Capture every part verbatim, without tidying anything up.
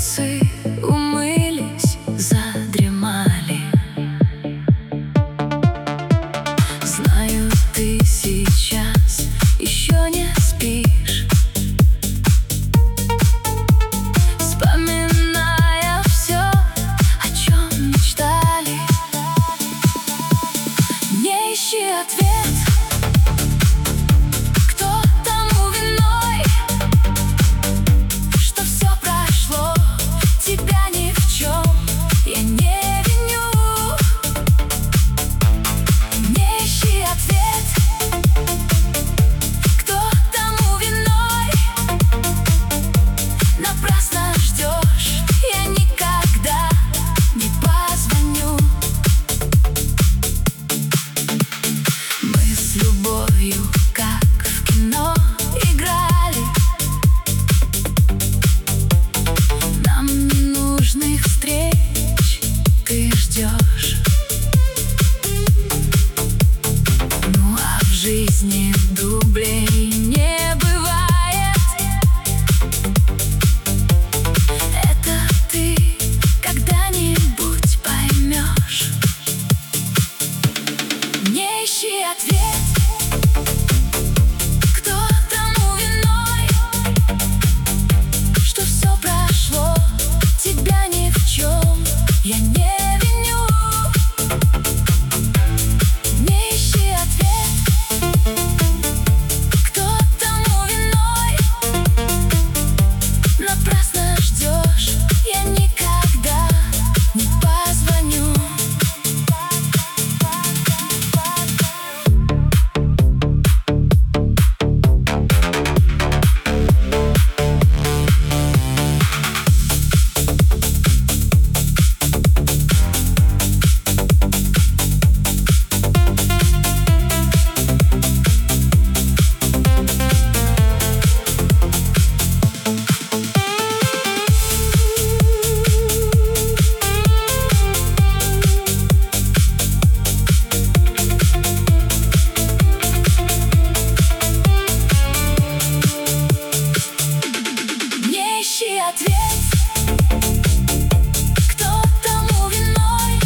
Солнце умылись, задремали. Знаю, ты сейчас еще не спишь, вспоминая все, о чем мечтали. Не ищи ответ. Как в кино играли, нам ненужных встреч ты ждешь. Ну а в жизни дублей не бывает. Это ты когда-нибудь поймешь. Не ищи ответ. Я не виню. Не ищи ответ. Кто тому виной? Напрасно ждешь. Я никогда не позвоню. Ответ. Кто тому виной,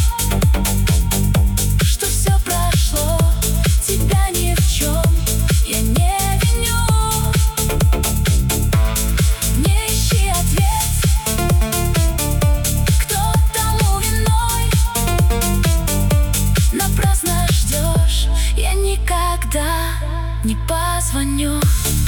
что все прошло? Тебя ни в чем я не виню. Не ищи ответ. Кто тому виной? Напрасно ждешь. Я никогда не позвоню.